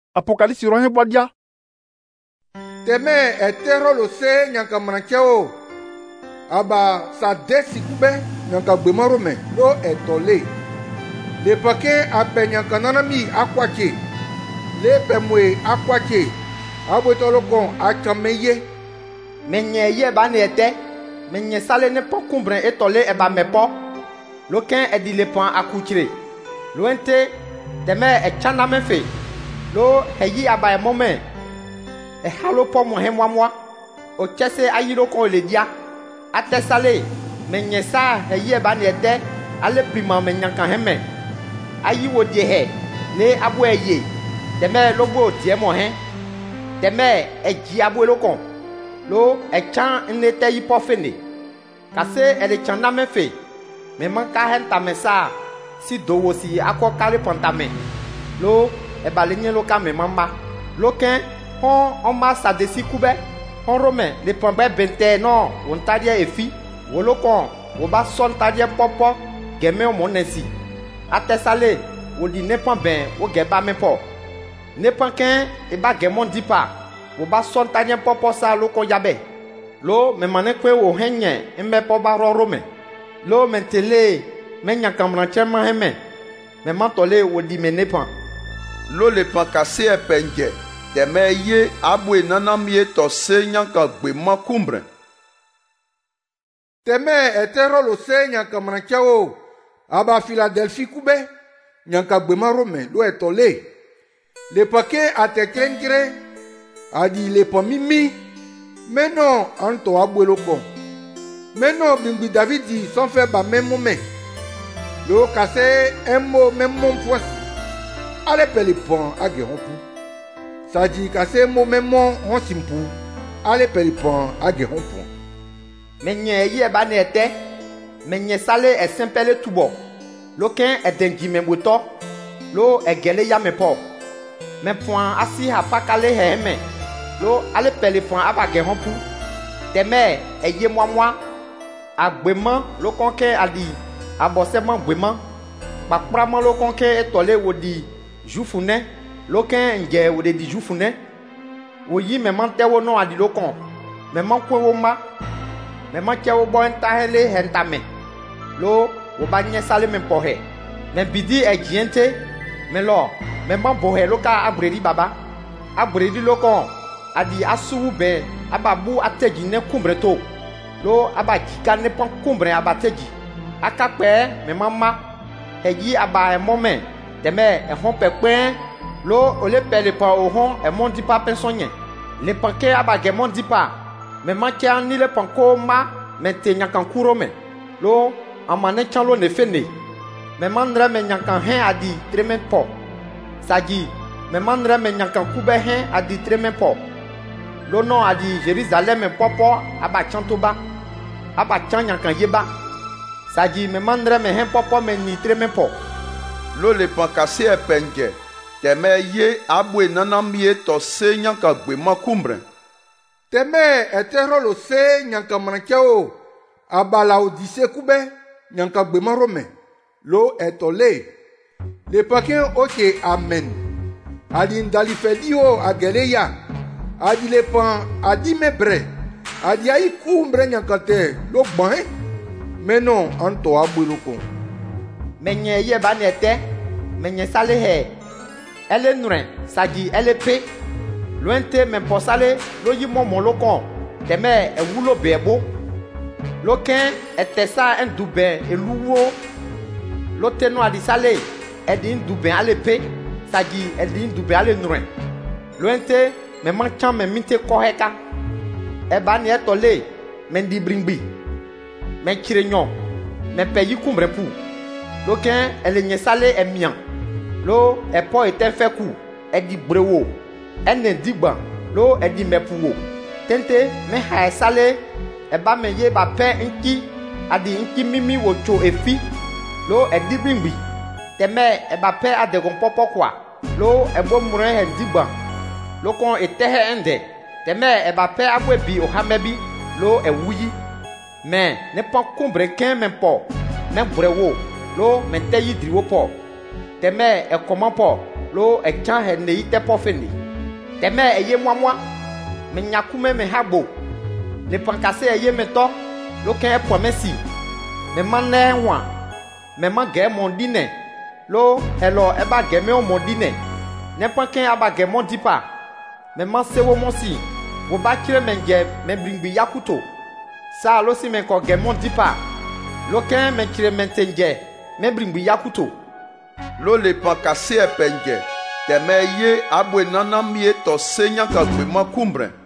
Apokalipsi rohe bodia. Teme etero lo se nyanka manacheo. Aba sa desi kube nyanka gbemarome lo etole. Le pake ape nyanka nanami akwache. Le pemwe akwache. Abo tolo kon akameye. Menye ye ba ne ete. Menye sale ne po kumbre etole eba mepo. Loken edi le pan akuchire. Loente teme echana mefe. Lo heyi aba e moment. E halo po mo he mwa. O chese ayiro ko le dia. Ate sale menye sa heyi eba ne ete. Ale prima menyanka heme. Ayi wo die he. Le abo eye. Teme lobo die mo he. Teme eji abo lokon. Lo echan nete yi po fene. Kase ele chanda me fe. Me manka henta me sa. Si dowo si akwa kale pantame. Lo eba lenye lo ka me mamba. Lo ken hon oma sa desi kube. Hon rome le pambe bente no. Won tadia efi. Wolo kon. Woba son tadia popo. Geme o monesi. Ate sale. Wodi nepan ben. Wo geba me po. Nepan ken eba gemon dipa. Woba son tadia popo sa lo kon yabe. Lo me manekwe wo henye. Mbe po ba rome. Lo mentele. Menya kamranche ma heme. Me mantole wodi me nepan. Lo le pan kase e penje. Teme ye abwe nanamie to se nyanka gbe makumbre. Teme etero lo se nyanka manacheo. Aba Philadelphie kube. Nyanka gbe marome lo etole. Le pake atekengre. Adi le pomimi. Meno anto abwe loko. Meno bingbi Davidi son fait ba même moment. Lo kase emo memon foisi. Ale pele pon age honpu. Saji kase mo memon honsimpu. Ale pele pon age honpu. Menye ye ba ne ete. Menye sale e sempele tubo. Lo ken e dengi memboto. Lo e gele ya me po. Me point asi ha pakale heme. Lo ale pele pon abage honpu. Teme e ye mwa. Agbeman lo konke adi. Aboseman gbeman. Bakpraman lo konke etole wodi jufune. Lo ken nge wode di jufune. Woyi meman tewo no adi lo kon. Meman kwe wo ma. Meman che wo bo entahele hentame. Lo woba nye sale men pohe. Men bidi e jiente. Men lo meman bohe lo ka abredi baba. Abredi lo kon. Adi asuwu be. Ababu ateji ne kumbreto. Lo aba kika ne pon kumbre aba teji. Akakpe me mama heyi aba e moment teme e hon pepe lo ole pele pa o hon e mondi pa pensonye le panke aba ge mondi pa me manke ani le panko ma me te nyakan kuro me lo amane chanlo ne fene me mandre me nyakan hen adi tremen po saji me mandre me nyakan kube hen adi tremen po lo no adi Jerusalem popo aba chantoba aba chan nyakan yeba Saji me mandre me hen popo me nitre me po. Lo le pan kase e penje. Teme ye abwe nanamie to se nyanka gbe makumbre. Teme etero lo se nyanka manacheo. Aba la odise kube nyanka gbe marome. Lo etole. Le paken oke amen. Adi ndali fedio ageleya. Adi le pan adi mebre. Adi ayi kumbre nyanka te lo gban Meno anto abuloko. Menye ye ba nete. Menye sale he. Ele nure. Saji ele pe. Loente men posale. Lo yi momo lokon. Teme e wulo bebo. Loken etesa en dube eluwo. Loteno adi sale. Edi ndube ale pe. Saji edi ndube ale nure. Loente men manchan men minte koheka. Eba ni etole. Men di bringbi. Men kirenyon, men peyi kumbre pou. Lo ken ele nye sale e mian. Lo e po eten fekou, e di brewo. Ene digban, lo e di mepouwo. Tente men hae sale, e ba men ye ba pe inki, adi inki mimi wo cho efi. Lo e di bingbi. Teme e ba pe ade kon popo kwa. Lo e bo mure hen digban. Lo kon etehe ende. Teme e ba pe abwe bi o hamebi. Lo e wuyi. Men ne pan kumbre ken men po. Men brewo. Lo men teyi driwo po. Teme e koman po. lo ekyan he nei te pofeni teme eye mwamwa me nyakume me hagbo le pankase eye me to lo ken promesi me manne wa me mage mondine lo elo eba geme o mondine ne panken aba gemo dipa me mansewo monsi wo ba kire menge me bringbi yakuto sa lo si me ko gemo dipa lo ken me kire mentenje me bringbi yakuto lo le pankase epenje teme ye abwe nana mie to senya ka gbe ma kumbre